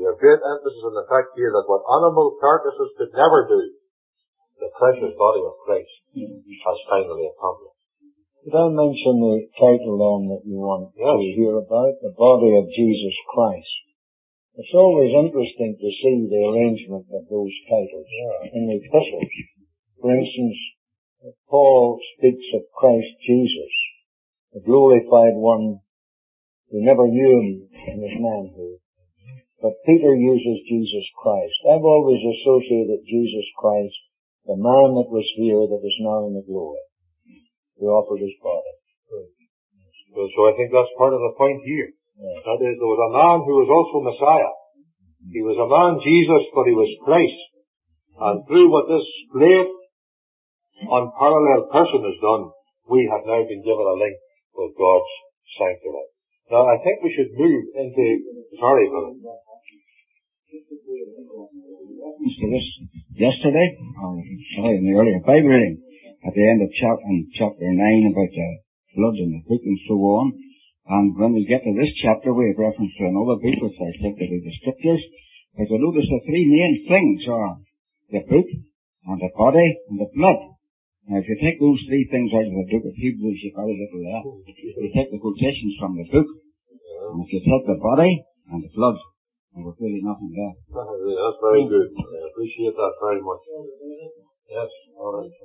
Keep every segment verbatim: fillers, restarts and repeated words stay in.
We have great emphasis on the fact here that what animal carcasses could never do, the precious body of Christ has finally accomplished. Did I mention the title then that you want yes. to hear about? The Body of Jesus Christ. It's always interesting to see the arrangement of those titles yeah. in the epistles. For instance, Paul speaks of Christ Jesus, the glorified one who never knew him in his manhood. But Peter uses Jesus Christ. I've always associated Jesus Christ, the man that was here that is now in the glory, who offered his body. So, so I think that's part of the point here. Yeah. That is, there was a man who was also Messiah. He was a man, Jesus, but he was Christ. And through what this great, unparalleled person has done, we have now been given a link with God's sanctuary. Now, I think we should move into, sorry, brother. This yesterday, or sorry, in the earlier Bible reading, at the end of chapter, in chapter nine about the flood and the book and so on. And when we get to this chapter, we have reference to another book which I think to be the scriptures. But you'll notice the three main things are the book, and the body, and the blood. Now, if you take those three things out of the book of Hebrews, you've got a little there. If you take the quotations from the book, and if you take the body and the blood, there was really nothing there. That's very good. I appreciate that very much. Yes, all right.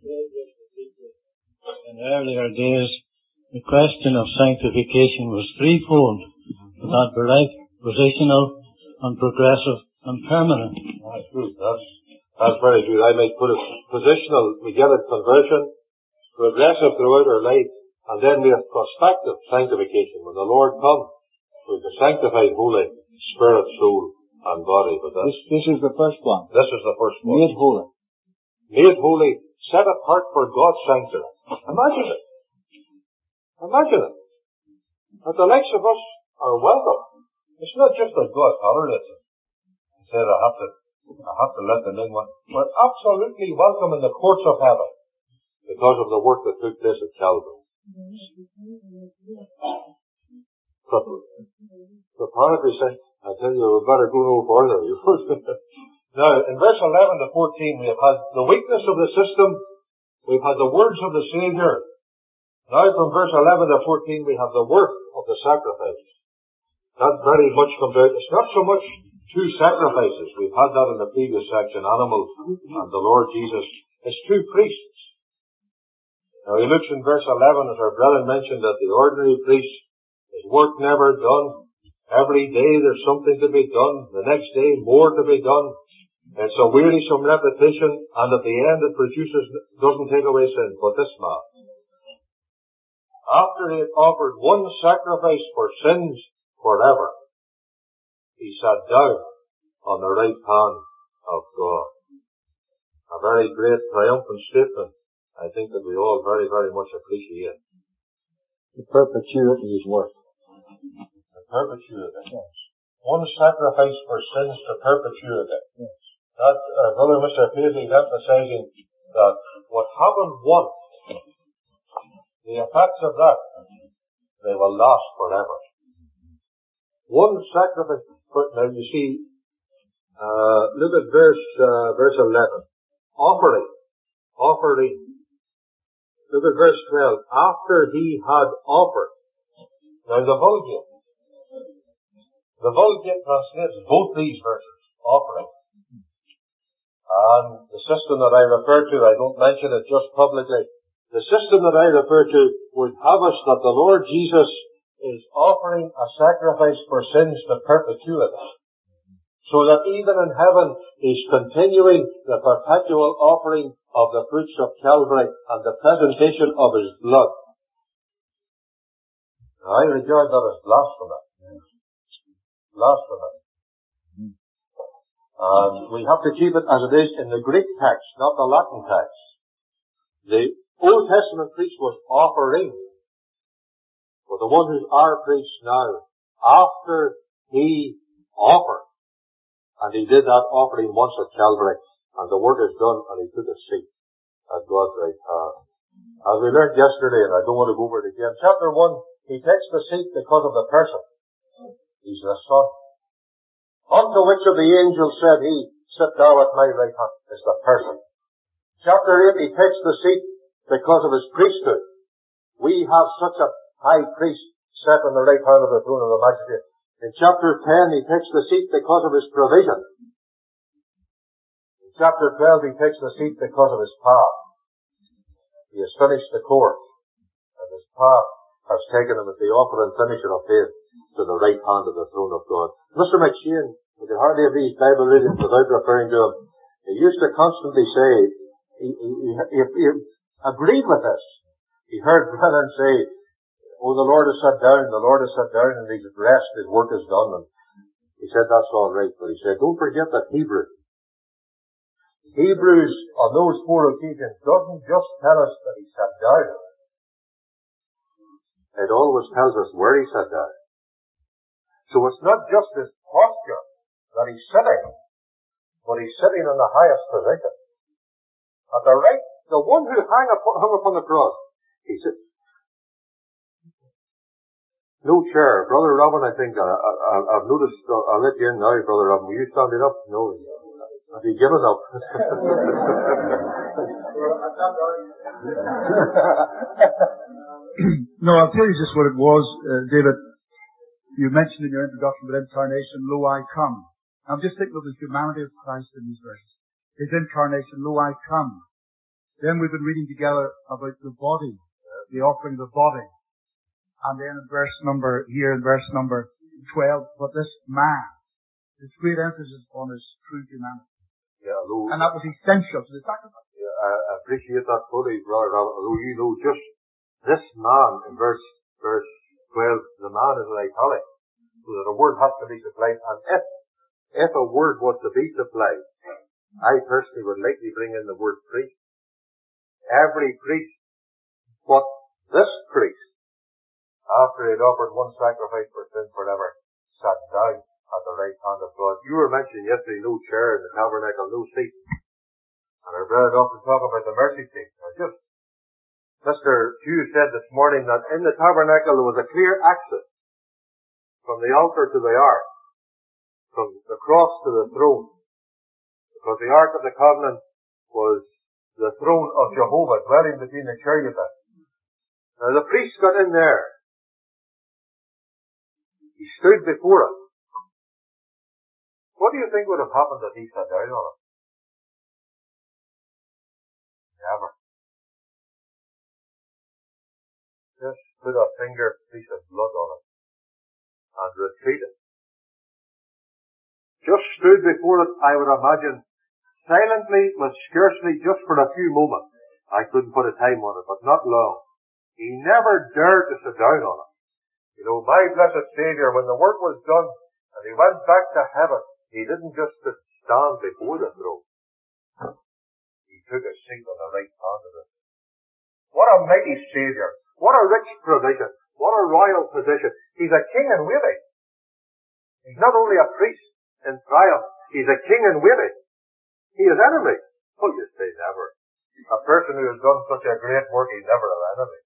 In earlier days, the question of sanctification was threefold. That right, positional, and progressive, and permanent. That's good. That's, that's very good. I might put it positional. We get it conversion, progressive throughout our life, and then we have prospective sanctification. When the Lord comes, we'll be sanctified wholly, spirit, soul, and body. But this, this is the first one. This is the first one. Made holy. Made holy, set apart for God's sanctuary. Imagine it. Imagine it. That the likes of us are welcome. It's not just that God tolerates it. He said, I have to, I have to let them in one. We're absolutely welcome in the courts of heaven because of the work that took place at Calvary. But the Paradise said, I tell you, we better go no further. Now, in verse eleven to fourteen, we have had the weakness of the system. We've had the words of the Savior. Now from verse eleven to fourteen we have the work of the sacrifice. That very much comes out. It's not so much two sacrifices. We've had that in the previous section, animals and the Lord Jesus. It's two priests. Now he looks in verse eleven, as our brethren mentioned, that the ordinary priest, his work never done. Every day there's something to be done. The next day more to be done. It's a wearisome repetition, and at the end it produces, doesn't take away sin. But this man, after he had offered one sacrifice for sins forever, he sat down on the right hand of God. A very great triumphant statement, I think, that we all very, very much appreciate. The perpetuity is work. The perpetuity. Yes. One sacrifice for sins to perpetuity. Yes. That, uh, Brother Mister Paisley is emphasizing that what happened once, the effects of that, they will last forever. One sacrifice. But now you see, uh, look at verse, uh, verse eleven. Offering. Offering. Look at verse twelve. After he had offered. Now the Vulgate. The Vulgate translates both these verses. Offering. And the system that I refer to, I don't mention it just publicly. The system that I refer to would have us that the Lord Jesus is offering a sacrifice for sins to perpetuity. So that even in heaven, he's continuing the perpetual offering of the fruits of Calvary and the presentation of his blood. Now, I regard that as blasphemy. Blasphemy. And we have to keep it as it is in the Greek text, not the Latin text. The Old Testament priest was offering. But the one who's our priest now, after he offered, and he did that offering once at Calvary, and the work is done, and he took a seat at God's right hand. As we learned yesterday, and I don't want to go over it again, chapter one, he takes the seat because of the person. He's the Son. Unto which of the angels said he, Sit thou at my right hand? Is the person. Chapter eight, he takes the seat because of his priesthood. We have such a high priest set on the right hand of the throne of the majesty. In chapter ten, he takes the seat because of his provision. In chapter twelve, he takes the seat because of his power. He has finished the course, and his power has taken him as the author and finisher of faith to the right hand of the throne of God. Mister McShane, we could hardly have these Bible readings without referring to him. He used to constantly say, he, he, he, he agreed with this. He heard brethren say, oh, the Lord has sat down, the Lord has sat down, and he's at rest, his work is done. And he said, that's all right. But he said, don't forget that Hebrew. Hebrews, on those four occasions, doesn't just tell us that he sat down. It always tells us where he sat down. So it's not just his posture that he's sitting, but he's sitting in the highest position. At the right, the one who hung upon, hung upon the cross, he sits. No chair. Brother Robin, I think, I, I, I've noticed, I'll let you in now, Brother Robin. Were you standing up? No. Have you given up? No, I'll tell you just what it was, uh, David. You mentioned in your introduction about incarnation, lo, I come. I'm just thinking of the humanity of Christ in these verses. His incarnation, lo, I come. Then we've been reading together about the body, the offering of the body. And then in verse number, here in verse number twelve, but this man, this great emphasis on his true humanity. Yeah, although, and that was essential to the sacrifice. Yeah, I appreciate that fully, Brother Robert. Although you know just this man in verse, verse twelve, the man is in italic. So that a word has to be supplied. And if, if a word was to be supplied, I personally would likely bring in the word priest. Every priest, but this priest, after he had offered one sacrifice for sin forever, sat down at the right hand of God. You were mentioning yesterday no chair in the tabernacle, no seat. And our brethren often talk about the mercy seat. Now just, Mister Hughes said this morning that in the tabernacle there was a clear access from the altar to the ark, from the cross to the throne. Because the ark of the covenant was the throne of Jehovah dwelling between the cherubim. Now the priest got in there. He stood before it. What do you think would have happened if he sat down on it? Never. Just put a finger piece of blood on it and retreated. Just stood before it, I would imagine, silently, but scarcely just for a few moments. I couldn't put a time on it, but not long. He never dared to sit down on it. You know, my blessed Saviour, when the work was done and he went back to heaven, he didn't just stand before the throne. He took a seat on the right hand of it. What a mighty Saviour. What a rich provision. What a royal position. He's a king in waiting. He's not only a priest in triumph, he's a king in waiting. He has enemies. Oh, you say never. A person who has done such a great work, he's never an enemy.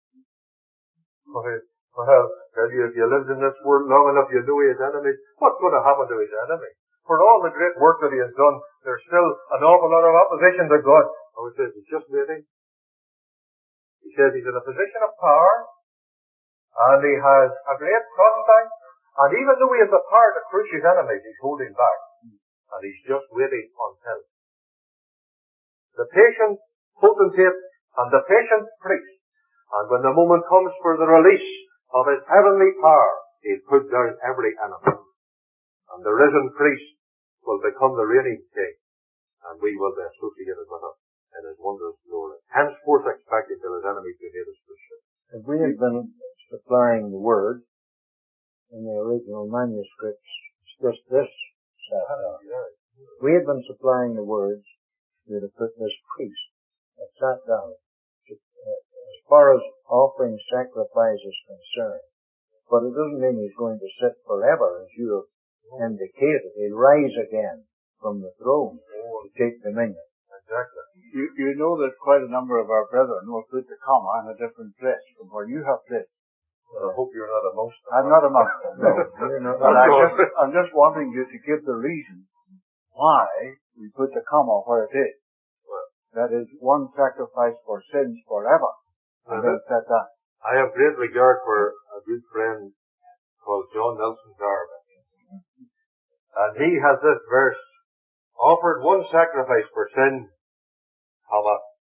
Well, tell you, if you lived in this world long enough, you know he has enemies. What's going to happen to his enemy? For all the great work that he has done, there's still an awful lot of opposition to God. Oh, he says he's just waiting. He says he's in a position of power, and he has a great prospect, and even though he has the power to crush his enemies, he's holding back. And he's just waiting until the patient potentate and the patient priest, and when the moment comes for the release of his heavenly power, he'll put down every enemy. And the risen priest will become the reigning king, and we will be associated with him in his wondrous glory. Henceforth expecting till his enemies be made his footstool. If we had been supplying the word in the original manuscripts, it's just this sat down. If we had been supplying the words, we'd have put this priest that sat down. As far as offering sacrifice is concerned, but it doesn't mean he's going to sit forever, as you have indicated. He'll rise again from the throne to take dominion. Exactly. You, you know that quite a number of our brethren were put to comma in a different place from where you have placed. I hope you're not amongst them. I'm not amongst them, no. no. But I just, I'm just wanting you to give the reason why we put the comma where it is. Well, that is, one sacrifice for sins forever. And then set that. I have great regard for a good friend called John Nelson Darby. And he has this verse, offered one sacrifice for sin, comma,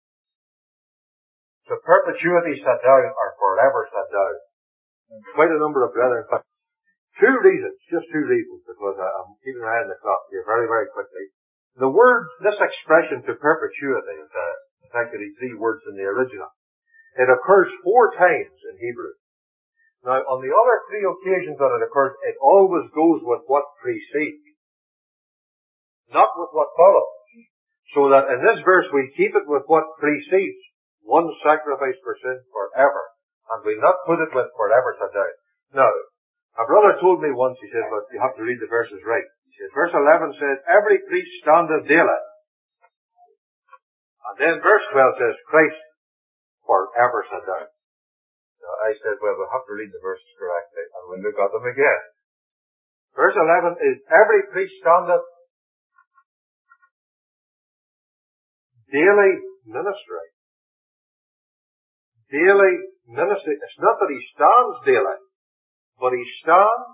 to perpetuity set down or forever set down. Quite a number of brethren. But two reasons, just two reasons, because I, I'm keeping an eye on the clock here very, very quickly. The word, this expression to perpetuity is uh, actually three words in the original. It occurs four times in Hebrew. Now, on the other three occasions that it occurs, it always goes with what precedes, not with what follows. So that in this verse we keep it with what precedes, one sacrifice for sin forever, and we not put it with forever set down. Now, a brother told me once, he said, but you have to read the verses right. He said, verse eleven says, every priest standeth daily. And then verse twelve says, Christ forever set down. Now, I said, well, we'll have to read the verses correctly, and we'll look at them again. Verse eleven is, every priest standeth daily ministry. Daily ministry. It's not that he stands daily, but he stands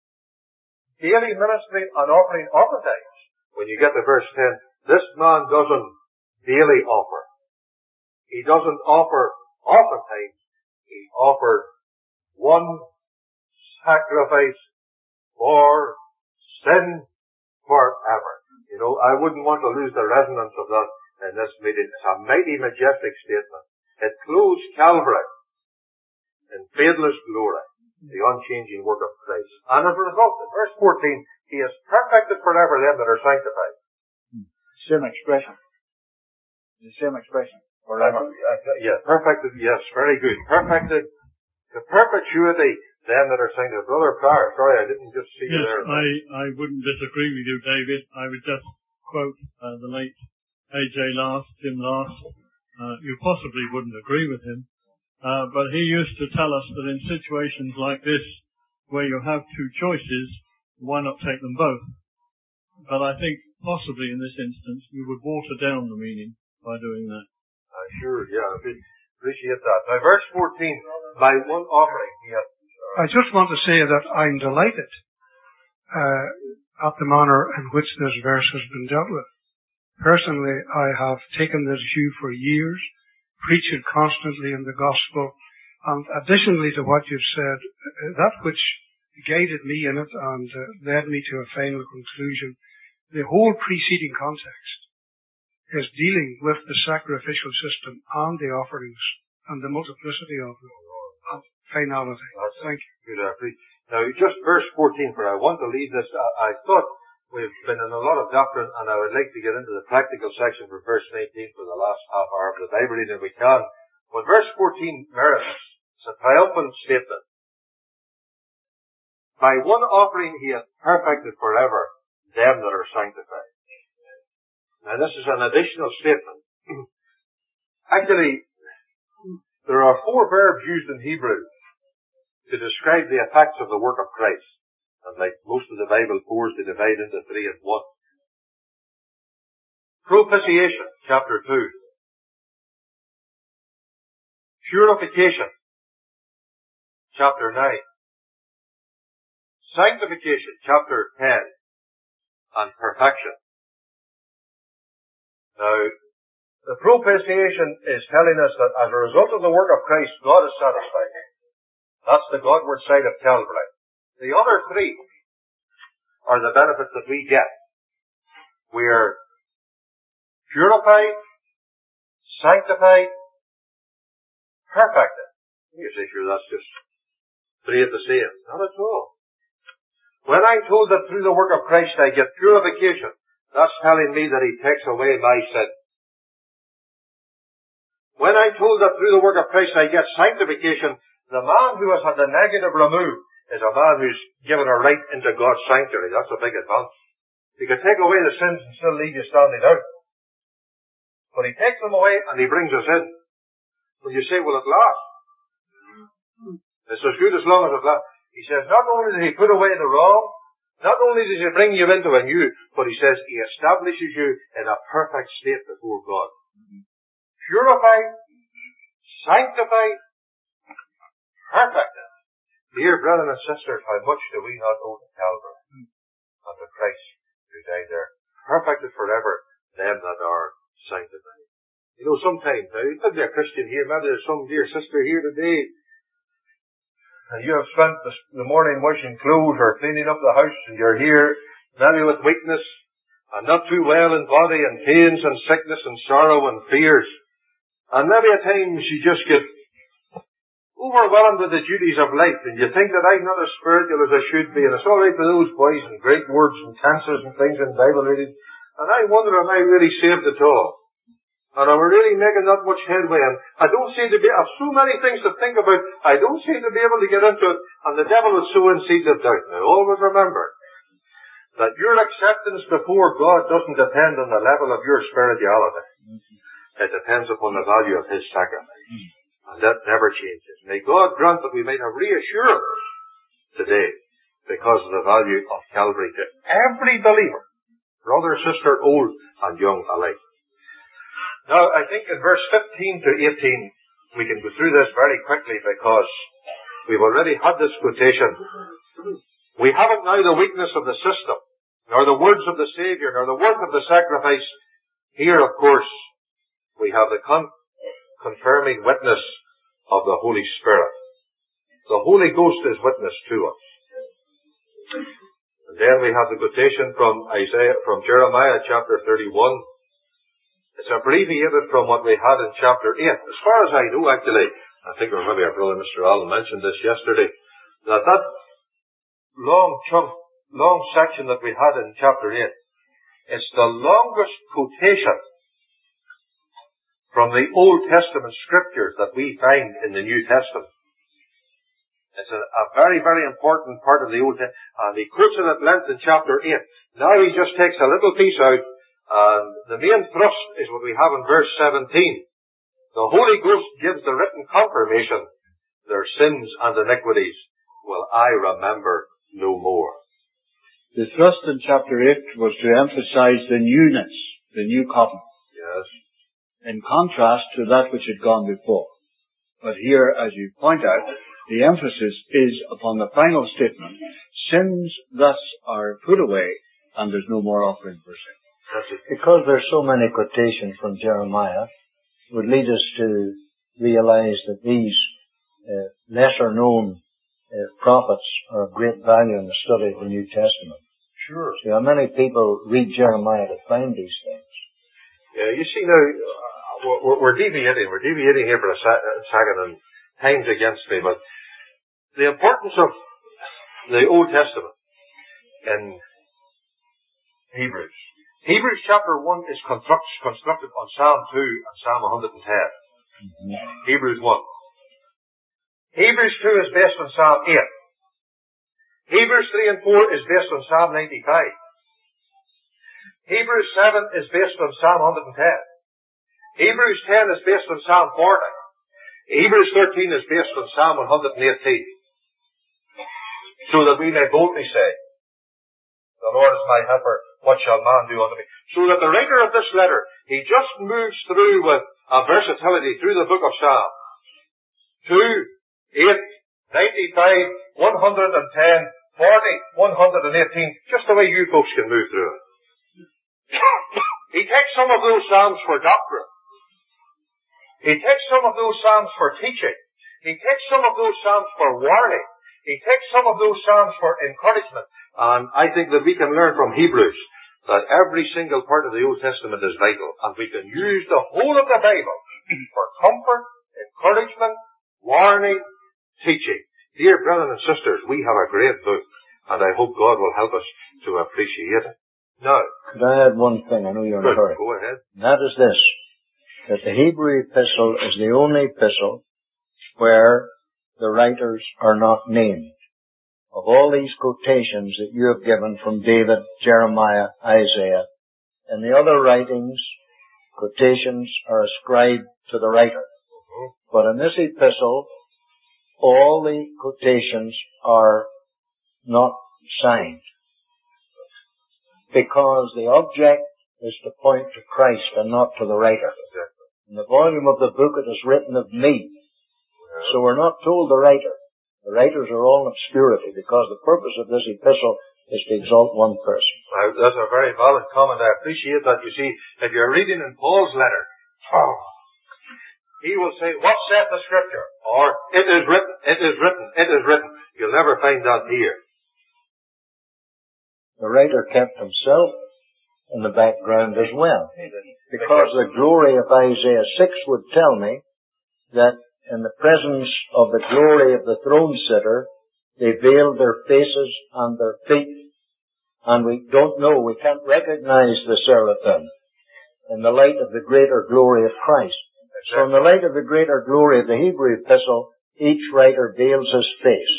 daily ministry and offering oftentimes. When you get to verse ten, this man doesn't daily offer. He doesn't offer oftentimes. He offered one sacrifice for sin forever. You know, I wouldn't want to lose the resonance of that in this meeting. It's a mighty majestic statement. It clothes Calvary in fadeless glory, the unchanging work of Christ. And as a result, in verse fourteen, he has perfected forever them that are sanctified. Same expression. The same expression. Forever. Uh, yeah, perfected, yes, very good. Perfected to perpetuity them that are sanctified. Brother Pryor, sorry, I didn't just see you yes, there. I, I wouldn't disagree with you, David. I would just quote uh, the late A J Last, Jim Last. Uh, you possibly wouldn't agree with him, uh, but he used to tell us that in situations like this, where you have two choices, why not take them both? But I think possibly in this instance, you would water down the meaning by doing that. Uh, sure, yeah, I appreciate that. Now, verse fourteen, by one offering, yeah. I just want to say that I'm delighted uh, at the manner in which this verse has been dealt with. Personally, I have taken this view for years, preach it constantly in the gospel, and additionally to what you've said, that which guided me in it and uh, led me to a final conclusion, the whole preceding context is dealing with the sacrificial system and the offerings and the multiplicity of them and finality. Thank you. Good, I appreciate. Now, just verse fourteen, for I want to leave this, I, I thought we've been in a lot of doctrine, and I would like to get into the practical section for verse nineteen for the last half hour of the Bible reading if we can. But verse fourteen merits, it's a triumphant statement. By one offering he hath perfected forever them that are sanctified. Now this is an additional statement. Actually, there are four verbs used in Hebrew to describe the effects of the work of Christ. And like most of the Bible, fours they divide into three and one. Propitiation, chapter two. Purification, chapter nine. Sanctification, chapter ten. And perfection. Now, the propitiation is telling us that as a result of the work of Christ, God is satisfied. That's the Godward side of Calvary. The other three are the benefits that we get. We are purified, sanctified, perfected. You say, sure, that's just three of the same. Not at all. When I'm told that through the work of Christ I get purification, that's telling me that He takes away my sin. When I'm told that through the work of Christ I get sanctification, the man who has had the negative removed is a man who's given a right into God's sanctuary. That's a big advance. He can take away the sins and still leave you standing out. But He takes them away and He brings us in. When you say, will it last? It's as good as long as it lasts. He says, not only does he put away the wrong, not only does he bring you into a new, but he says he establishes you in a perfect state before God. Mm-hmm. Purified, sanctified, perfect. Dear brethren and sisters, how much do we not owe to Calvary mm-hmm. and to Christ who died there? Perfected forever, them that are sanctified. You know, sometimes, now, you could be a Christian here, maybe there's some dear sister here today, and you have spent the, the morning washing clothes or cleaning up the house, and you're here, maybe with weakness, and not too well in body, and pains, and sickness, and sorrow, and fears. And maybe at times you just get overwhelmed with the duties of life, and you think that I'm not as spiritual as I should be, and it's all right for those boys, and great words, and cancers, and things, and Bible reading, and I wonder, am I really saved at all? And I'm really making not much headway, and I don't seem to be, I have so many things to think about, I don't seem to be able to get into it, and the devil is sowing seeds of doubt. Now, always remember that your acceptance before God doesn't depend on the level of your spirituality. It depends upon the value of His sacrifice. And that never changes. May God grant that we might have reassurance today because of the value of Calvary to every believer, brother, sister, old and young alike. Now, I think in verse fifteen to eighteen, we can go through this very quickly because we've already had this quotation. We haven't now the weakness of the system, nor the words of the Saviour, nor the work of the sacrifice. Here, of course, we have the con- confirming witness of the Holy Spirit. The Holy Ghost is witness to us. And then we have the quotation from Isaiah, from Jeremiah chapter thirty-one. It's abbreviated from what we had in chapter eight. As far as I know, actually, I think maybe our brother Mister Allen mentioned this yesterday, that that long chunk, long section that we had in chapter eight, it's the longest quotation from the Old Testament scriptures that we find in the New Testament. It's a, a very, very important part of the Old Testament, and he quotes it at length in chapter eight. Now he just takes a little piece out, and the main thrust is what we have in verse seventeen. The Holy Ghost gives the written confirmation, their sins and iniquities will I remember no more. The thrust in chapter eight was to emphasize the newness, the new covenant. Yes. In contrast to that which had gone before. But here, as you point out, the emphasis is upon the final statement. Sins thus are put away, and there's no more offering for sin. Because there's so many quotations from Jeremiah, it would lead us to realize that these uh, lesser known uh, prophets are of great value in the study of the New Testament. Sure. See how many people read Jeremiah to find these things. Yeah, you see now, we're, we're deviating, we're deviating here for a second, and time's against me, but the importance of the Old Testament in Hebrews. Hebrews chapter one is construct, constructed on Psalm two and Psalm one hundred ten. Mm-hmm. Hebrews one. Hebrews two is based on Psalm eight. Hebrews three and four is based on Psalm ninety-five. Hebrews seven is based on Psalm one hundred ten. Hebrews ten is based on Psalm forty. Hebrews thirteen is based on Psalm one hundred eighteen. So that we may boldly say, the Lord is my helper, what shall man do unto me? So that the writer of this letter, he just moves through with a versatility through the book of Psalms. two, eight, ninety-five, one hundred ten, forty, one hundred eighteen, just the way you folks can move through it. He takes some of those Psalms for doctrine. He takes some of those Psalms for teaching. He takes some of those Psalms for warning. He takes some of those Psalms for encouragement. And I think that we can learn from Hebrews that every single part of the Old Testament is vital. And we can use the whole of the Bible for comfort, encouragement, warning, teaching. Dear brothers and sisters, we have a great book. And I hope God will help us to appreciate it. Now, could I add one thing? I know you're in a hurry. Go ahead. And that is this, that the Hebrew epistle is the only epistle where the writers are not named. Of all these quotations that you have given from David, Jeremiah, Isaiah, and the other writings, quotations are ascribed to the writer. Mm-hmm. But in this epistle, all the quotations are not signed. Because the object is to point to Christ and not to the writer. In the volume of the book it is written of me. So we're not told the writer. The writers are all in obscurity because the purpose of this epistle is to exalt one person. Now, that's a very valid comment. I appreciate that. You see, if you're reading in Paul's letter, oh, he will say, what saith the Scripture? Or, it is written, it is written, it is written. You'll never find that here. The writer kept himself in the background as well. Because the glory of Isaiah six would tell me that in the presence of the glory of the throne sitter, they veiled their faces and their feet. And we don't know, we can't recognize the seraphim in the light of the greater glory of Christ. So in the light of the greater glory of the Hebrew epistle, each writer veils his face.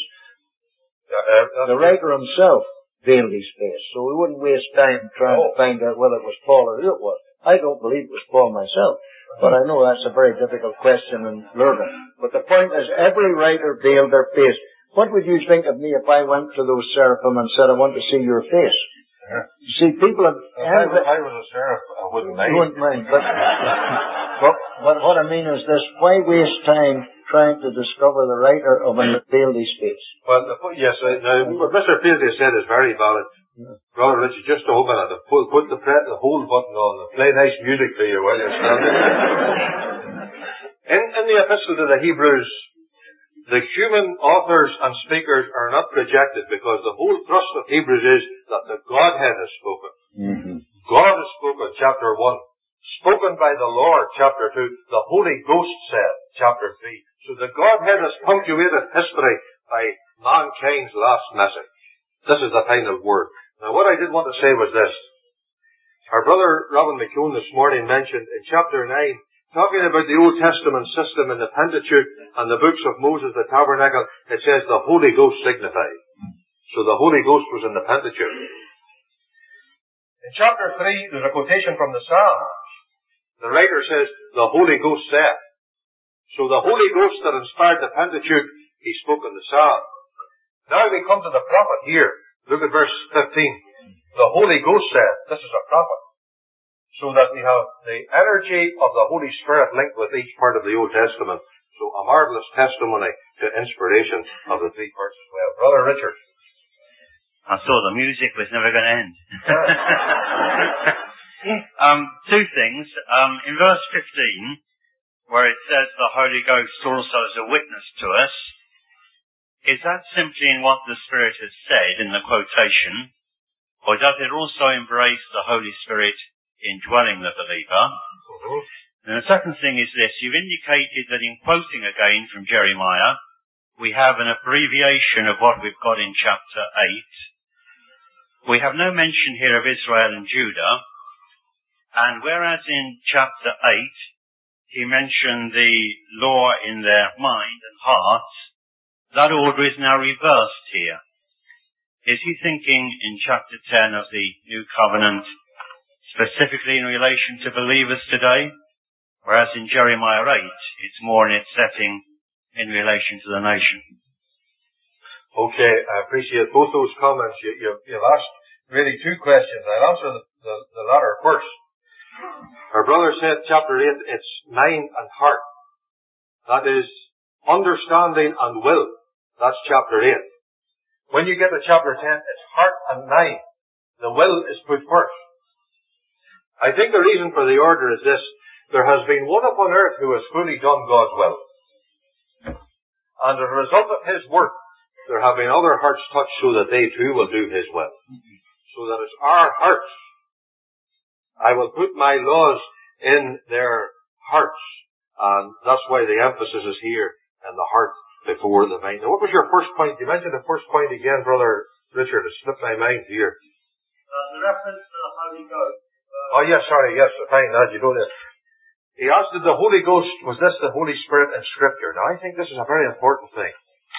The writer himself veiled his face. So we wouldn't waste time trying to find out whether it was Paul or who it was. I don't believe it was Paul myself. But I know that's a very difficult question in learning. But the point is, every writer veiled their face. What would you think of me if I went to those seraphim and said, I want to see your face? Yeah. You see, people have... If I, if I was a seraph, I wouldn't mind. You wouldn't mind. But, but, but what I mean is this, why waste time trying to discover the writer of an veiled his face? Well, the, yes, uh, now, what Mister Paisley said is very valid. Yeah. Brother Richard, just a minute, to put, put the, pre- the hold button on and play nice music for you while you're standing. in, in the epistle to the Hebrews, the human authors and speakers are not projected because the whole thrust of Hebrews is that the Godhead has spoken. Mm-hmm. God has spoken, chapter one. Spoken by the Lord, chapter two. The Holy Ghost said, chapter three. So the Godhead has punctuated history by mankind's last message. This is the final word. Now what I did want to say was this. Our brother Robin McCune this morning mentioned in chapter nine, talking about the Old Testament system in the Pentateuch and the books of Moses, the tabernacle, it says the Holy Ghost signified. So the Holy Ghost was in the Pentateuch. In chapter three, there's a quotation from the Psalms. The writer says, the Holy Ghost said. So the Holy Ghost that inspired the Pentateuch, he spoke in the Psalm. Now we come to the prophet here. Look at verse fifteen. The Holy Ghost said, this is a prophet. So that we have the energy of the Holy Spirit linked with each part of the Old Testament. So a marvelous testimony to inspiration of the three parts as well. Brother Richard. I saw the music was never going to end. um, two things. Um, in verse fifteen, where it says the Holy Ghost also is a witness to us, is that simply in what the Spirit has said in the quotation, or does it also embrace the Holy Spirit indwelling the believer? Mm-hmm. And the second thing is this. You've indicated that in quoting again from Jeremiah, we have an abbreviation of what we've got in chapter eight. We have no mention here of Israel and Judah. And whereas in chapter eight, he mentioned the law in their mind and hearts, that order is now reversed here. Is he thinking in chapter ten of the New Covenant specifically in relation to believers today? Whereas in Jeremiah eight, it's more in its setting in relation to the nation. Okay, I appreciate both those comments. You, you, you've asked really two questions. I'll answer the, the, the latter first. Our brother said chapter eight, it's mind and heart. That is understanding and will. That's chapter eight. When you get to chapter ten, it's heart and mind. The will is put first. I think the reason for the order is this. There has been one upon earth who has fully done God's will. And as a result of his work, there have been other hearts touched so that they too will do his will. So that it's our hearts. I will put my laws in their hearts. And that's why the emphasis is here in the heart before the mind. Now, what was your first point? You mentioned the first point again, Brother Richard. It slipped my mind here. Uh, the reference to the Holy Ghost. Uh, oh, yes, sorry, yes, fine, that you don't know. He asked, did the Holy Ghost, was this the Holy Spirit in Scripture? Now, I think this is a very important thing.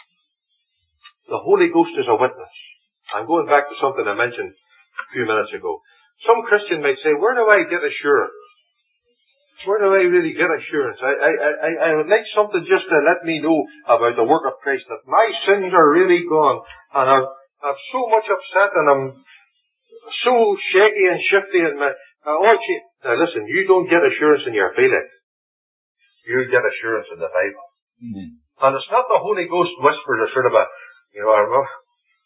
The Holy Ghost is a witness. I'm going back to something I mentioned a few minutes ago. Some Christian might say, where do I get assurance where do I really get assurance? I, I, I, I would like something just to let me know about the work of Christ, that my sins are really gone, and I'm, I'm so much upset, and I'm so shaky and shifty, and my, uh, oh, gee. Now listen, you don't get assurance in your feelings. You get assurance in the Bible. Mm-hmm. And it's not the Holy Ghost whispers, or sort of a, you know, I remember,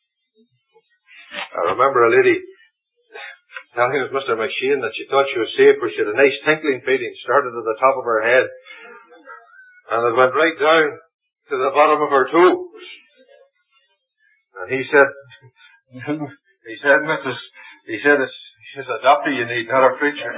I remember a lady telling us, Mister McShane, that she thought she was saved, but she had a nice tinkling feeling, started at the top of her head, and it went right down to the bottom of her toes. And he said, he said, Missus He said, it's, it's a doctor you need, not a preacher.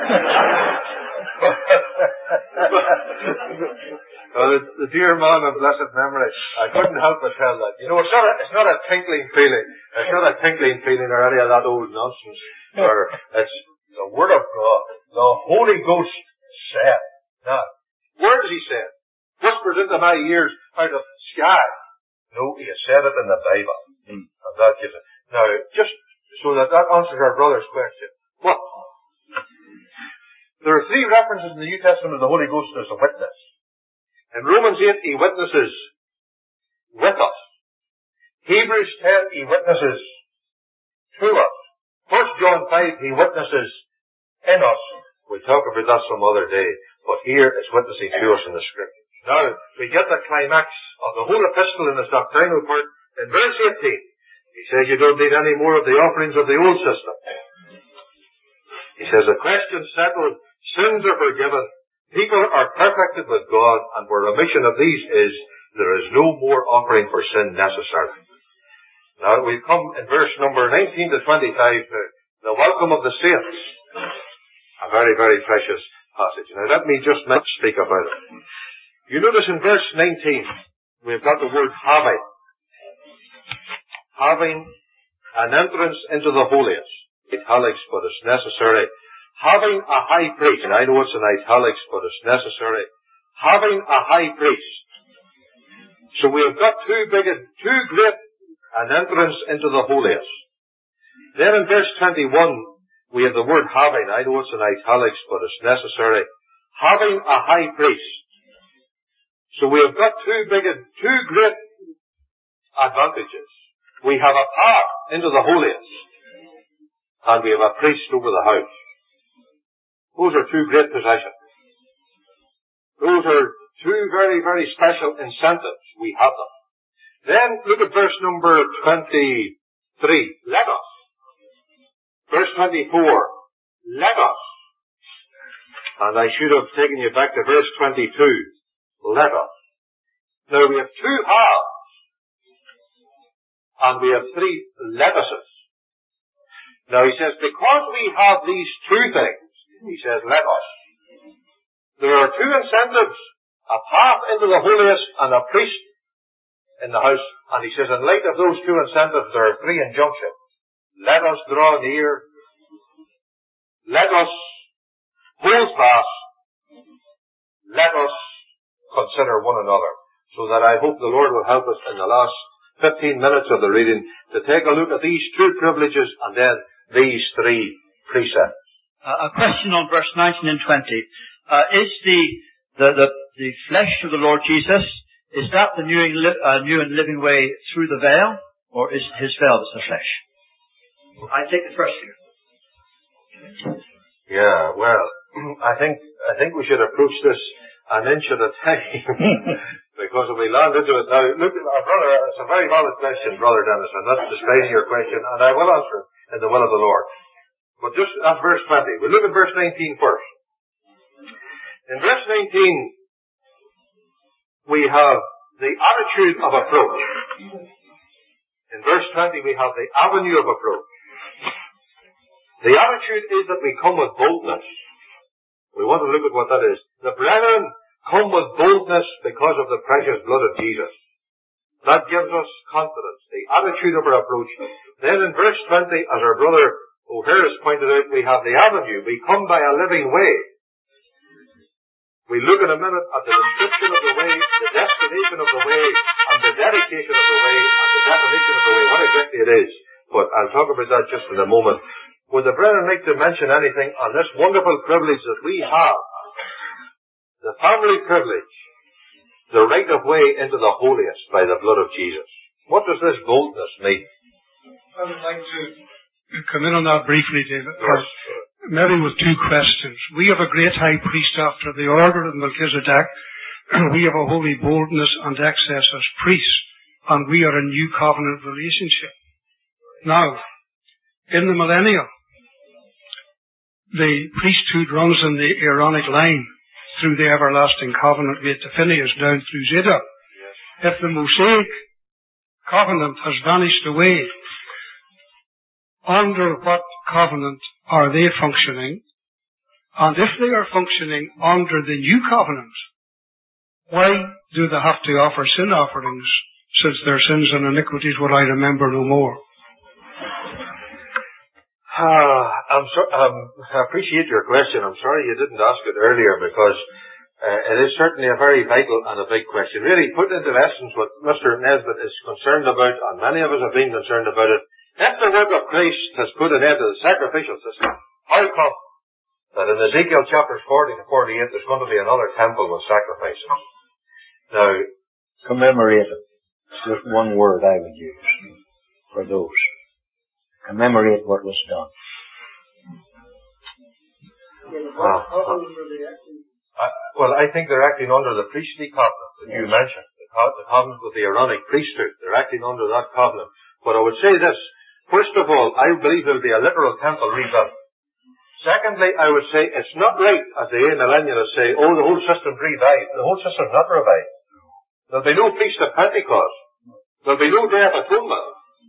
Well, the, the dear man of blessed memory, I couldn't help but tell that. You know, it's not a, it's not a tinkling feeling. It's not a tinkling feeling or any of that old nonsense. Or it's the Word of God. The Holy Ghost said. Now, where does He say it? Whispers into my ears out of the sky. No, He has said it in the Bible. Mm. And that gives it. Now, just so that that answers our brother's question. What? There are three references in the New Testament of the Holy Ghost as a witness. In Romans eight, He witnesses with us. Hebrews ten, He witnesses to us. First John five, He witnesses in us. We'll talk about that some other day. But here it's witnessing to us in the Scriptures. Now, we get the climax of the whole epistle in its doctrinal part in verse eighteen. He says you don't need any more of the offerings of the old system. He says the question settled, sins are forgiven, people are perfected with God, and where remission of these is, there is no more offering for sin necessary. Now we come in verse number nineteen to twenty-five to the welcome of the saints. A very, very precious passage. Now let me just speak about it. You notice in verse nineteen, we've got the word having. Having an entrance into the holiest. Italics, but it's necessary. Having a high priest, and I know it's in italics, but it's necessary. Having a high priest. So we have got two big, two great, an entrance into the holiest. Then in verse twenty-one, we have the word having. I know it's in italics, but it's necessary. Having a high priest. So we have got two big, two great advantages. We have a path into the holiest, and we have a priest over the house. Those are two great possessions. Those are two very, very special incentives. We have them. Then look at verse number twenty-three. Let us. Verse twenty-four. Let us. And I should have taken you back to verse twenty-two. Let us. Now we have two halves. And we have three lettuces. Now he says, because we have these two things, he says, let us. There are two incentives, a path into the holiest and a priest in the house. And he says, in light of those two incentives, there are three injunctions. Let us draw near. Let us hold fast. Let us consider one another. So that I hope the Lord will help us in the last fifteen minutes of the reading to take a look at these two privileges and then these three precepts. Uh, a question on verse nineteen and twenty. Uh, is the, the, the, the flesh of the Lord Jesus, is that the new and, li- uh, new and living way through the veil, or is His veil is the flesh? I take the first view. Yeah, well, I think, I think we should approach this an inch at a time. Because if we land into it now, look, our brother, it's a very valid question, Brother Dennis. I'm not despising your question, and I will answer it in the will of the Lord. But just at verse twenty, we look at verse nineteen first. In verse nineteen, we have the attitude of approach. In verse twenty, we have the avenue of approach. The attitude is that we come with boldness. We want to look at what that is. The brethren come with boldness because of the precious blood of Jesus. That gives us confidence, the attitude of our approach. Then in verse twenty, as our brother O'Hare has pointed out, we have the avenue. We come by a living way. We look in a minute at the description of the way, the destination of the way, and the dedication of the way, and the definition of the way, what exactly it is. But I'll talk about that just in a moment. Would the brethren like to mention anything on this wonderful privilege that we have the family privilege, the right of way into the holiest by the blood of Jesus. What does this boldness mean? I would like to come in on that briefly, David. Yes. Maybe with two questions. We have a great high priest after the order of Melchizedek. We have a holy boldness and access as priests, and we are a new covenant relationship. Now, in the millennium, the priesthood runs in the Aaronic line through the everlasting covenant made to Phineas down through Zadok. If the Mosaic covenant has vanished away, under what covenant are they functioning? And if they are functioning under the new covenant, why do they have to offer sin offerings, since their sins and iniquities will I remember no more? Uh, I'm so, um, I appreciate your question. I'm sorry you didn't ask it earlier, because uh, it is certainly a very vital and a big question. Really, put into essence what Mister Nesbitt is concerned about, and many of us have been concerned about it. If the work of Christ has put an end to the sacrificial system, how come that in Ezekiel chapters forty to forty-eight there's going to be another temple with sacrifices? Now, commemorate it. It's just one word I would use for those. Commemorate what was done. Uh, uh, well, I think they're acting under the priestly covenant that you mentioned, the, co- the covenant with the Aaronic priesthood. They're acting under that covenant. But I would say this. First of all, I believe there will be a literal temple rebuilt. Secondly, I would say it's not right, as the amillennialists say, oh, the whole system's revived. The whole system's not revived. There'll be no feast of Pentecost. There'll be no Day of Atonement.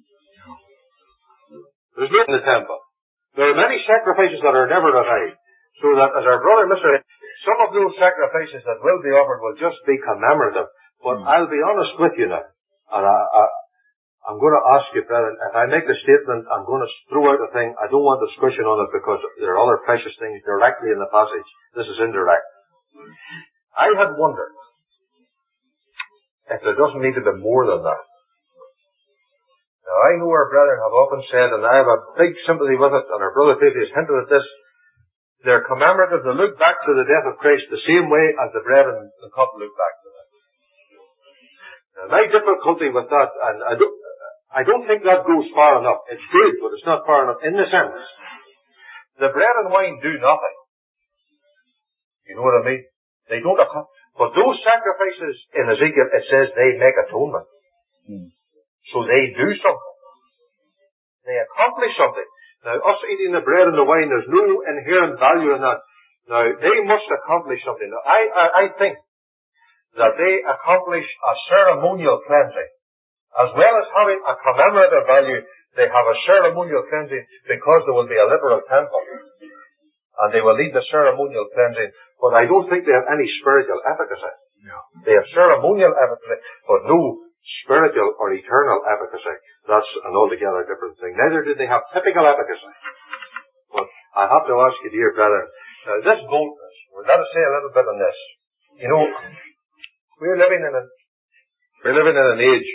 There's no in the temple. There are many sacrifices that are never revived. So that, as our brother Mister some of those sacrifices that will be offered will just be commemorative. But mm. I'll be honest with you now. And I, I, I'm going to ask you, brethren, if I make a statement, I'm going to throw out a thing. I don't want discussion on it, because there are other precious things directly in the passage. This is indirect. I had wondered if there doesn't need to be more than that. Now, I know our brethren have often said, and I have a big sympathy with it, and our brother Davey has hinted at this, they're commemorative. They look back to the death of Christ the same way as the bread and the cup look back to that. Now, my difficulty with that, and I don't, I don't think that goes far enough. It's good, but it's not far enough in the sense. The bread and wine do nothing. You know what I mean? They don't accomplish. But those sacrifices in Ezekiel, it says they make atonement. Hmm. So they do something. They accomplish something. Now, us eating the bread and the wine, there's no inherent value in that. Now, they must accomplish something. Now, I, I, I think that they accomplish a ceremonial cleansing. As well as having a commemorative value, they have a ceremonial cleansing, because there will be a literal temple. And they will lead the ceremonial cleansing. But I don't think they have any spiritual efficacy. No. They have ceremonial efficacy, but no spiritual or eternal efficacy. That's an altogether different thing. Neither did they have typical efficacy. But I have to ask you, dear brethren, now this boldness, we've got to say a little bit on this. You know, we're living in a, we're living in an age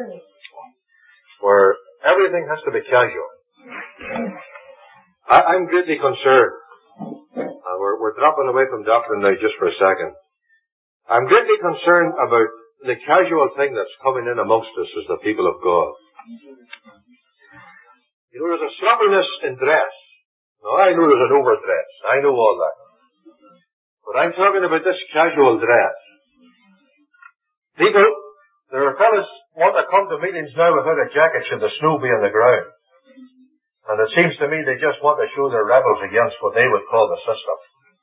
where everything has to be casual. I, I'm greatly concerned. Uh, we're, we're dropping away from doctrine now just for a second. I'm greatly concerned about the casual thing that's coming in amongst us as the people of God. You know, there's a sloppiness in dress. Now, I know there's an overdress. I know all that. But I'm talking about this casual dress. People, there are fellas want to come to meetings now without a jacket should the snow be on the ground. And it seems to me they just want to show their rebels against what they would call the system.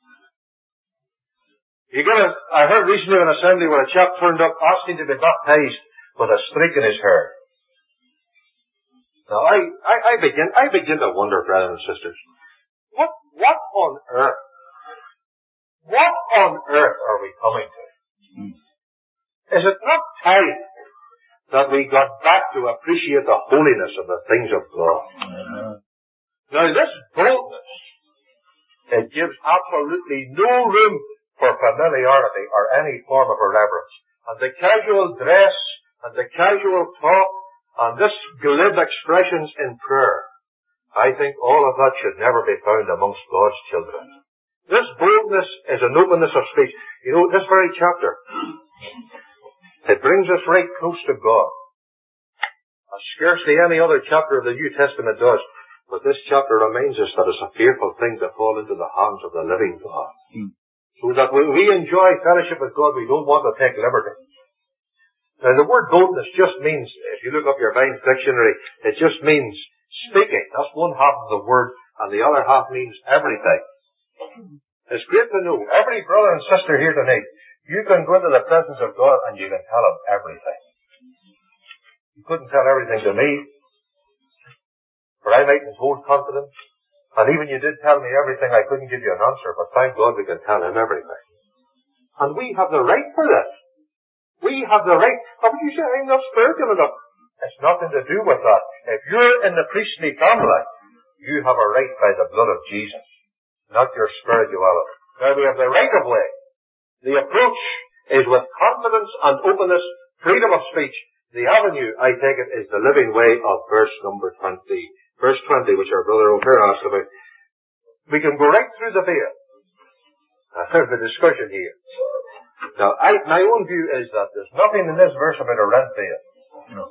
You get a, I heard recently in an assembly where a chap turned up asking to be baptized with a streak in his hair. Now I, I, I begin, I begin to wonder, brothers and sisters, what, what on earth, what on earth are we coming to? Is it not time that we got back to appreciate the holiness of the things of God? Mm-hmm. Now this boldness, it gives absolutely no room for familiarity or any form of irreverence. And the casual dress and the casual talk and this glib expressions in prayer, I think all of that should never be found amongst God's children. This boldness is an openness of speech. You know, this very chapter, it brings us right close to God. As scarcely any other chapter of the New Testament does. But this chapter reminds us that it's a fearful thing to fall into the hands of the living God. Mm. So that when we enjoy fellowship with God, we don't want to take liberty. Now the word boldness just means, if you look up your Vine's dictionary, it just means speaking. That's one half of the word, and the other half means everything. It's great to know, every brother and sister here tonight, you can go into the presence of God and you can tell Him everything. You couldn't tell everything to me, but I mightn't hold confidence. And even you did tell me everything, I couldn't give you an answer, but thank God we can tell Him everything. And we have the right for this. We have the right. How would you say, I'm not spiritual enough? It's nothing to do with that. If you're in the priestly family, you have a right by the blood of Jesus, not your spirituality. Now we have the right of way. The approach is with confidence and openness, freedom of speech. The avenue, I take it, is the living way of verse number twenty. Verse twenty, which our brother O'Hare asked about. We can go right through the veil. Now, there's a discussion here. Now, I, my own view is that there's nothing in this verse about a rent veil. No.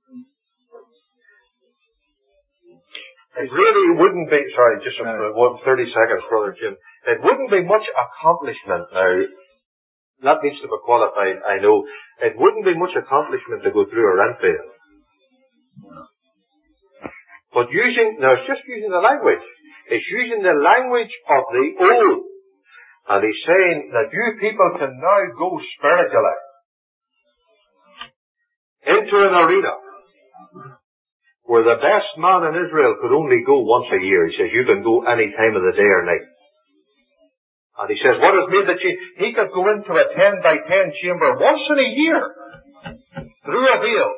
It really wouldn't be, sorry, just no. one, thirty seconds, Brother Jim. It wouldn't be much accomplishment now. That needs to be qualified, I know. It wouldn't be much accomplishment to go through a rent veil. But using, now it's just using the language. It's using the language of the old. And he's saying that you people can now go spiritually into an arena where the best man in Israel could only go once a year. He says you can go any time of the day or night. And he says what has made the change? He could go into a ten by ten chamber once in a year through a veil.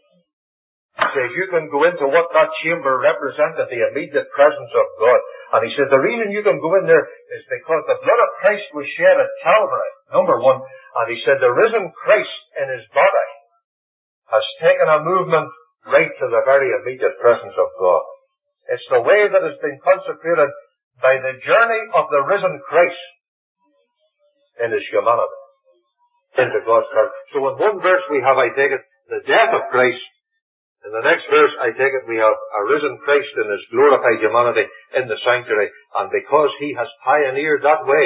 He says you can go into what that chamber represented, the immediate presence of God. And he says the reason you can go in there is because the blood of Christ was shed at Calvary, number one. And he said the risen Christ in His body has taken a movement right to the very immediate presence of God. It's the way that has been consecrated by the journey of the risen Christ in His humanity into God's heart. So in one verse we have, I take it, the death of Christ. In the next verse, I take it, we have a risen Christ in His glorified humanity in the sanctuary. And because He has pioneered that way,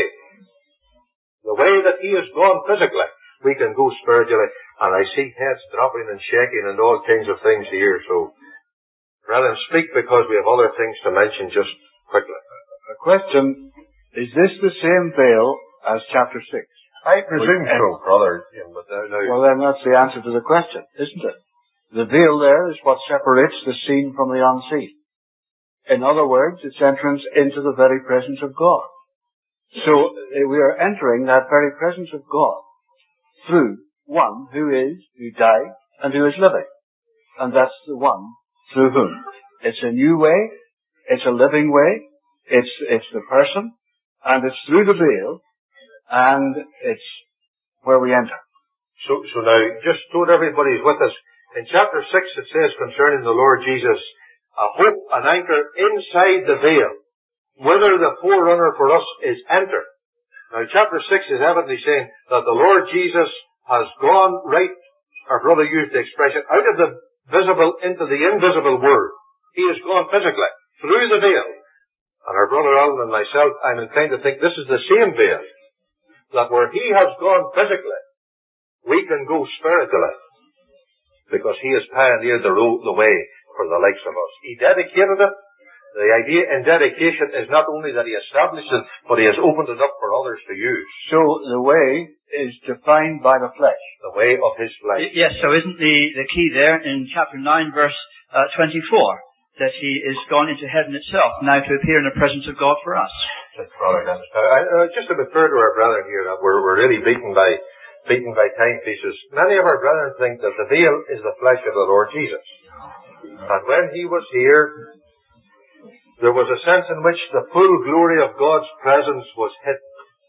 the way that He has gone physically, we can go spiritually. And I see heads dropping and shaking and all kinds of things here. So, rather than speak because we have other things to mention just quickly. A question, is this the same veil as chapter six? I presume so, brother. Yeah, but now, now, well, then that's the answer to the question, isn't it? The veil there is what separates the seen from the unseen. In other words, it's entrance into the very presence of God. So we are entering that very presence of God through one who is, who died, and who is living. And that's the one through whom. It's a new way, it's a living way, it's, it's the person, and it's through the veil, and it's where we enter. So, so now, just so that everybody's with us, in chapter six it says concerning the Lord Jesus, a hope, an anchor inside the veil, whither the forerunner for us is entered. Now chapter six is evidently saying that the Lord Jesus has gone right, our brother used the expression, out of the visible into the invisible world. He has gone physically, through the veil. And our brother Alan and myself, I'm inclined to think this is the same veil, that where He has gone physically, we can go spiritually. Because He has pioneered the road, the way for the likes of us. He dedicated it. The idea in dedication is not only that He established it, but He has opened it up for others to use. So the way is defined by the flesh. The way of His flesh. Yes, so isn't the, the key there in chapter nine verse uh, twenty-four, that He is gone into heaven itself, now to appear in the presence of God for us? That's Brother Dennis. Now, I, uh, just a bit further our brethren here, that we're, we're really beaten by beaten by timepieces. Many of our brethren think that the veil is the flesh of the Lord Jesus. And when He was here, there was a sense in which the full glory of God's presence was hidden.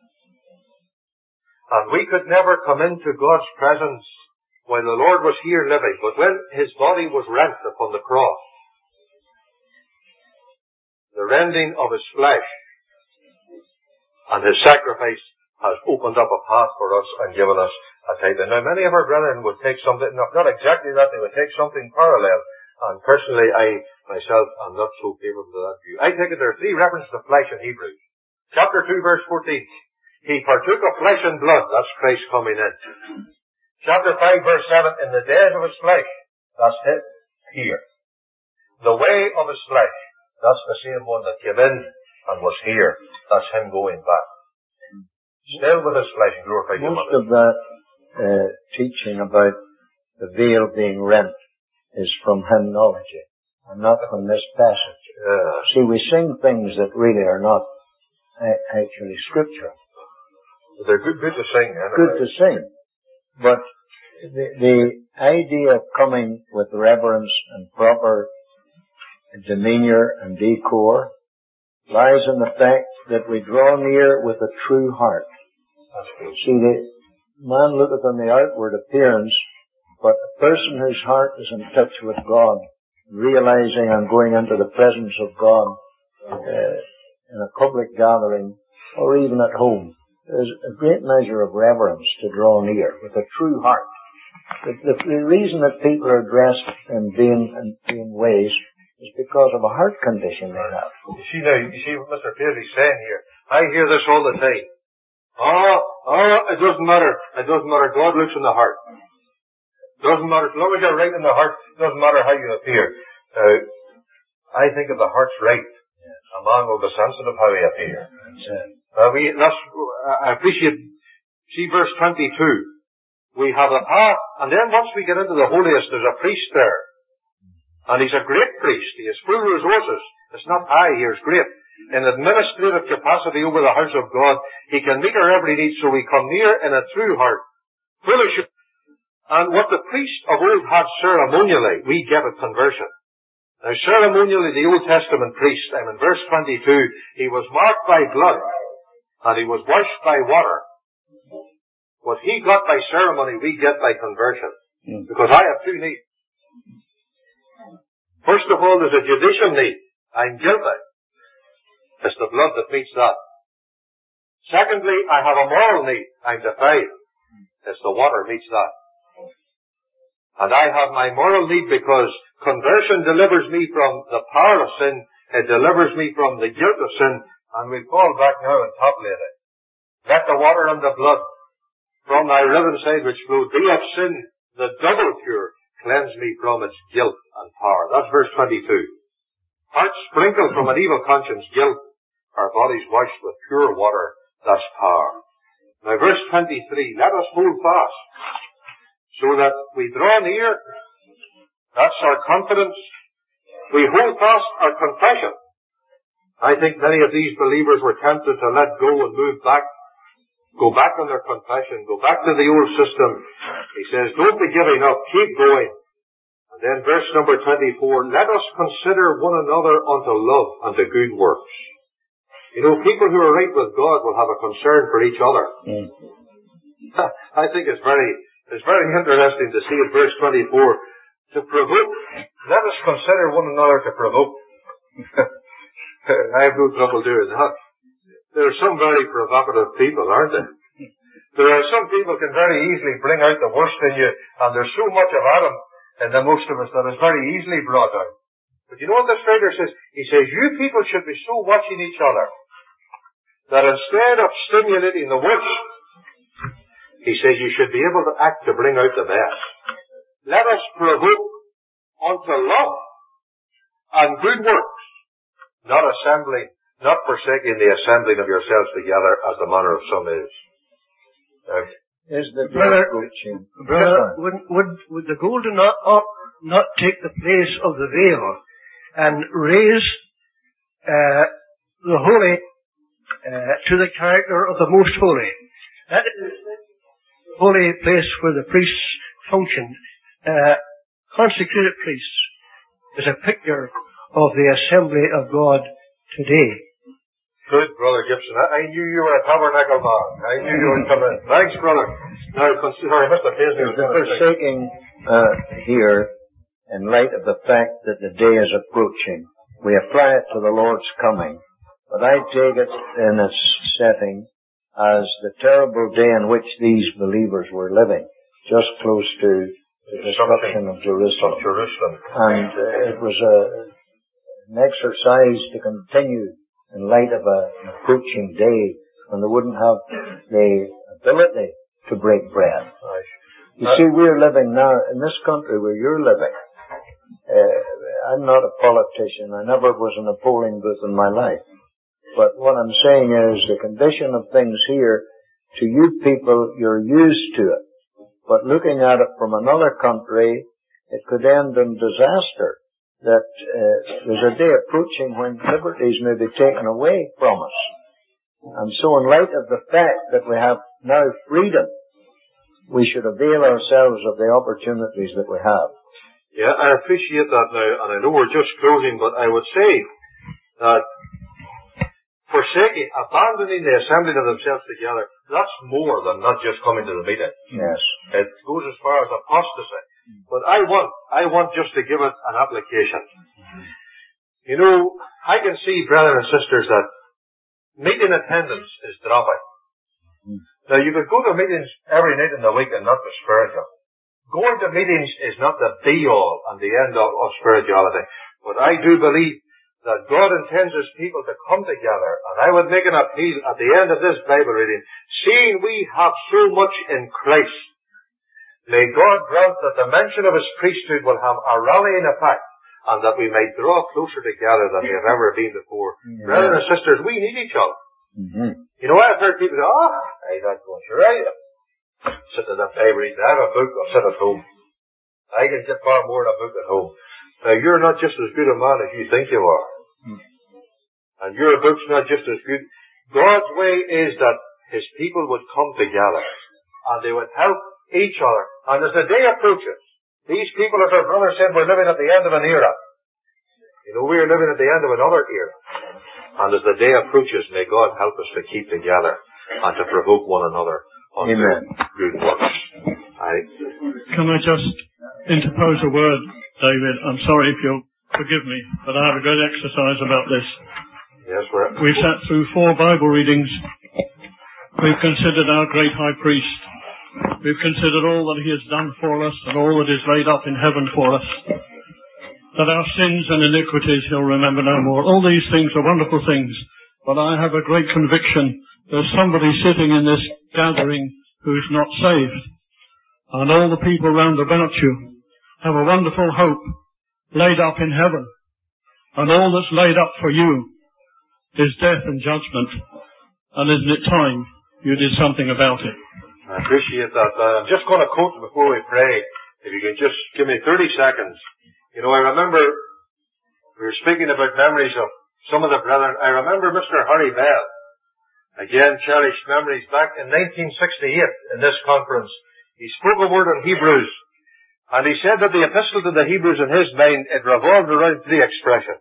And we could never come into God's presence while the Lord was here living. But when His body was rent upon the cross, the rending of His flesh, And His sacrifice has opened up a path for us and given us a title. Now, many of our brethren would take something, not exactly that, they would take something parallel. And personally, I, myself, am not so favorable to that view. I take it there are three references to flesh in Hebrews. Chapter two, verse fourteen. He partook of flesh and blood. That's Christ coming in. Chapter five, verse seven. In the days of His flesh. That's it. Here. The way of His flesh. That's the same one that came in and was here. That's Him going back. Still with His flesh and glorified. Most of that uh, teaching about the veil being rent is from hymnology and not from this passage. Uh, See, we sing things that really are not a- actually scripture. they're good, good to sing. Anyway. Good to sing. But the, the idea of coming with reverence and proper demeanor and decor lies in the fact that we draw near with a true heart. See, the man looketh on the outward appearance, but a person whose heart is in touch with God, realizing I'm going into the presence of God uh, in a public gathering or even at home, there's a great measure of reverence to draw near with a true heart. The, the, the reason that people are dressed in vain, in vain ways is because of a heart condition they have. You see now, you see what Mister Paisley's saying here. I hear this all the time. Oh, oh, it doesn't matter. It doesn't matter. God looks in the heart. Doesn't matter. As long as you're right in the heart, doesn't matter how you appear. Uh, I think if the heart's right, a man will be sensitive how he appears. Uh, we, that's, I appreciate, see verse twenty-two. We have a path, and then once we get into the holiest, there's a priest there. And he's a great priest. He has full resources. It's not high here, it's great. In administrative capacity over the house of God, he can meet our every need, so we come near in a true heart. Foolish. And what the priest of old had ceremonially, we get at conversion. Now ceremonially, the Old Testament priest, and in verse twenty-two, he was marked by blood, and he was washed by water. What he got by ceremony, we get by conversion. Mm. Because I have two needs. First of all, there's a judicial need. I'm guilty. It's the blood that meets that. Secondly, I have a moral need. I'm defiled. It's the water meets that. And I have my moral need because conversion delivers me from the power of sin. It delivers me from the guilt of sin. And we fall back now and topulate it. Let the water and the blood from thy riven side which flowed be of sin, the double cure, cleanse me from its guilt and power. That's verse twenty-two. Hearts sprinkled from an evil conscience, guilt. Our bodies washed with pure water, that's power. Now verse twenty-three, let us hold fast, so that we draw near, that's our confidence. We hold fast our confession. I think many of these believers were tempted to let go and move back, go back on their confession, go back to the old system. He says, don't be giving up, keep going. And then verse number twenty-four, let us consider one another unto love and to good works. You know, people who are right with God will have a concern for each other. Mm. I think it's very, it's very interesting to see in verse twenty-four, to provoke, let us consider one another to provoke. I have no trouble doing that. There are some very provocative people, aren't there? There are some people who can very easily bring out the worst in you, and there's so much of Adam in the most of us that is very easily brought out. But you know what this writer says? He says, you people should be so watching each other that instead of stimulating the worst, he says you should be able to act to bring out the best. Let us provoke unto love and good works, not assembling, not forsaking the assembling of yourselves together as the manner of some is. Uh, is the brother, brother would, would, would the golden not, not take the place of the veil and raise uh, the holy uh, to the character of the most holy? That is the holy place where the priests function. Uh, consecrated priests is a picture of the assembly of God today. Good, Brother Gibson. I, I knew you were a tabernacle man. I knew you would come in. Thanks, brother. Now, sorry, Mister Paisley was the forsaking uh, here, in light of the fact that the day is approaching, we apply it to the Lord's coming. But I take it in its setting as the terrible day in which these believers were living, just close to the destruction of Jerusalem. Jerusalem. And uh, it was a, an exercise to continue in light of a, an approaching day when they wouldn't have the ability to break bread. Right. You see, we're living now in this country where you're living. Uh, I'm not a politician. I never was in a polling booth in my life. But what I'm saying is the condition of things here, to you people, you're used to it. But looking at it from another country, it could end in disaster. That uh, there's a day approaching when liberties may be taken away from us. And so in light of the fact that we have now freedom, we should avail ourselves of the opportunities that we have. Yeah, I appreciate that now, and I know we're just closing, but I would say that forsaking, abandoning the assembling of themselves together, that's more than not just coming to the meeting. Yes. It goes as far as apostasy. But I want, I want just to give it an application. Mm-hmm. You know, I can see, brothers and sisters, that meeting attendance is dropping. Mm-hmm. Now, you could go to meetings every night in the week and not be spiritual. Going to meetings is not the be-all and the end of, of spirituality. But I do believe that God intends His people to come together. And I would make an appeal at the end of this Bible reading. Seeing we have so much in Christ, may God grant that the mention of His priesthood will have a rallying effect, and that we may draw closer together than we have ever been before. Mm-hmm. Brothers and sisters, we need each other. Mm-hmm. You know, I've heard people say, oh, I'm not going to write it. Sit in the Bible reading. I have a book, I'll sit at home. I can get far more than a book at home. Now, you're not just as good a man as you think you are. Mm. And your book's not just as good. God's way is that His people would come together, and they would help each other. And as the day approaches, these people, as our brother said, we're living at the end of an era. You know, we're living at the end of another era. And as the day approaches, may God help us to keep together and to provoke one another unto good works. I, Can I just interpose a word, David? I'm sorry if you'll forgive me, but I have a great exercise about this. Yes, we're... We've sat through four Bible readings. We've considered our great high priest. We've considered all that He has done for us and all that is laid up in heaven for us. That our sins and iniquities He'll remember no more. All these things are wonderful things. But I have a great conviction there's somebody sitting in this gathering who's not saved. And all the people round about you have a wonderful hope laid up in heaven. And all that's laid up for you is death and judgment. And isn't it time you did something about it? I appreciate that. Uh, I'm just going to quote before we pray. If you can just give me thirty seconds. You know, I remember we were speaking about memories of some of the brethren. I remember Mister Harry Bell. Again, cherished memories back in nineteen sixty-eight in this conference. He spoke a word on Hebrews. And he said that the epistle to the Hebrews in his mind, it revolved around three expressions.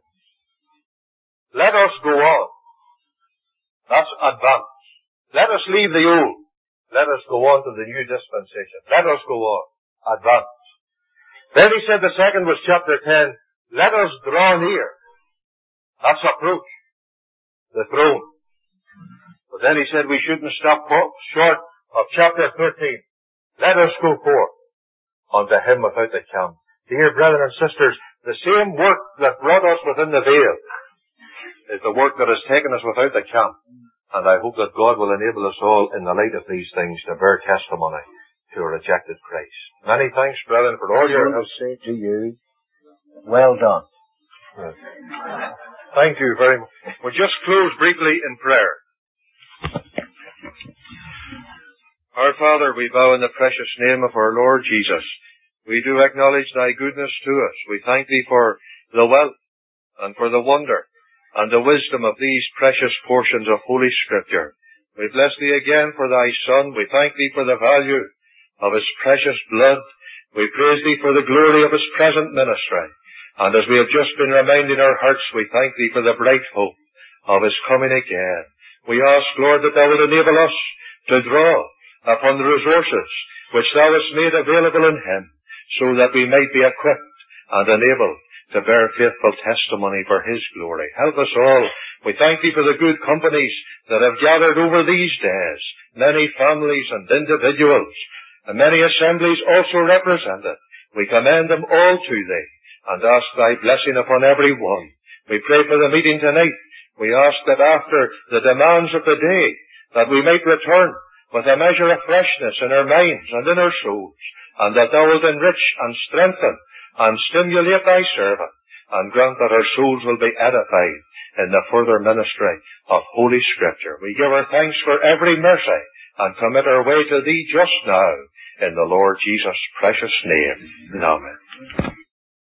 Let us go on. That's advance. Let us leave the old. Let us go on to the new dispensation. Let us go on. Advance. Then he said the second was chapter ten. Let us draw near. That's approach. The throne. But then he said we shouldn't stop short of chapter thirteen. Let us go forth unto Him without the camp. Dear brethren and sisters, the same work that brought us within the veil is the work that has taken us without the camp. And I hope that God will enable us all in the light of these things to bear testimony to a rejected Christ. Many thanks, brethren, for all your help. I say to you, well done. Yes. Thank you very much. We'll just close briefly in prayer. Our Father, we bow in the precious name of our Lord Jesus. We do acknowledge Thy goodness to us. We thank Thee for the wealth and for the wonder and the wisdom of these precious portions of Holy Scripture. We bless Thee again for Thy Son. We thank Thee for the value of His precious blood. We praise Thee for the glory of His present ministry. And as we have just been reminded in our hearts, we thank Thee for the bright hope of His coming again. We ask, Lord, that Thou would enable us to draw upon the resources which Thou hast made available in Him, so that we might be equipped and enabled to bear faithful testimony for His glory. Help us all. We thank Thee for the good companies that have gathered over these days, many families and individuals, and many assemblies also represented. We commend them all to Thee and ask Thy blessing upon every one. We pray for the meeting tonight. We ask that after the demands of the day, that we might return with a measure of freshness in our minds and in our souls, and that Thou wilt enrich and strengthen and stimulate Thy servant, and grant that our souls will be edified in the further ministry of Holy Scripture. We give our thanks for every mercy and commit our way to Thee just now, in the Lord Jesus' precious name. Amen.